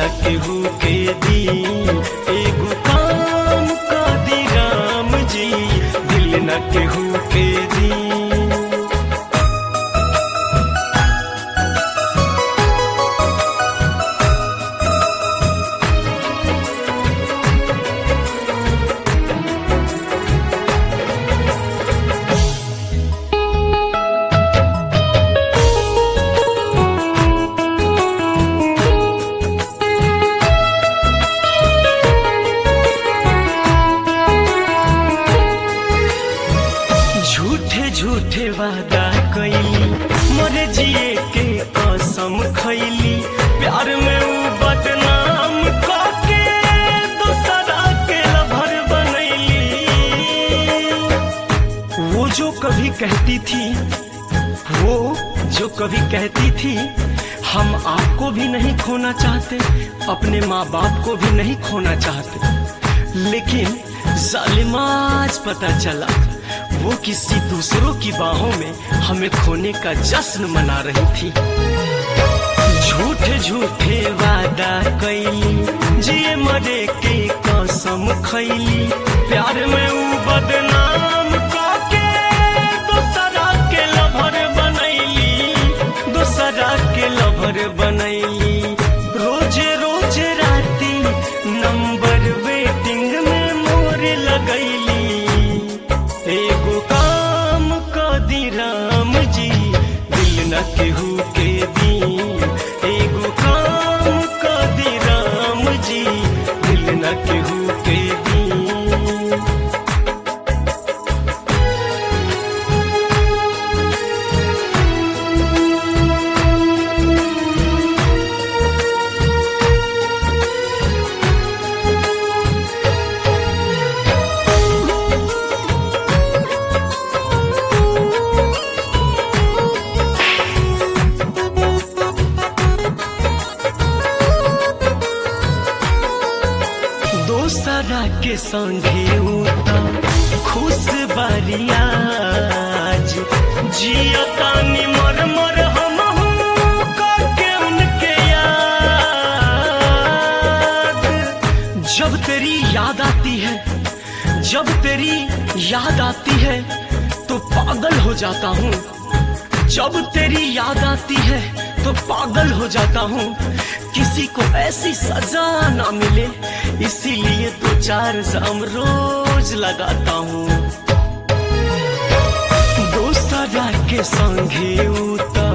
केहू के दी एगो काम का दी राम जी, दिल न केहू के दी। झूठे झूठे वादा कैली मोरे जिए के कसम खैली, प्यार में ऊ बदनाम करके दूसरा के लभर बनैली। वो जो कभी कहती थी हम आपको भी नहीं खोना चाहते, अपने माँ बाप को भी नहीं खोना चाहते, लेकिन जालिमा आज पता चला वो किसी दूसरों की बाहों में हमें खोने का जश्न मना रही थी। झूठे झूठे वादा कैली, जिए मरे के कसम खैली, प्यार में ऊ बदनाम करके दूसरा के लभर बनैली, दूसरा के लभर बनैली। रोजे रोजे राती नंबर वेटिंग में मोरे लगैली, एगो काम का दी राम जी, दिल न केहू के दी। एगो काम का दी राम जी, दिल न केहू के दी। दूसरा के संगे उता खुश बारियाज, जियतानी मर मर हम करके उनके याद। जब तेरी याद आती है तो पागल हो जाता हूँ, जब तेरी याद आती है तो पागल हो जाता हूँ। किसी को ऐसी सजा ना मिले, इसीलिए 2-4 जाम रोज लगाता हूँ। दूसरा के संगे उतर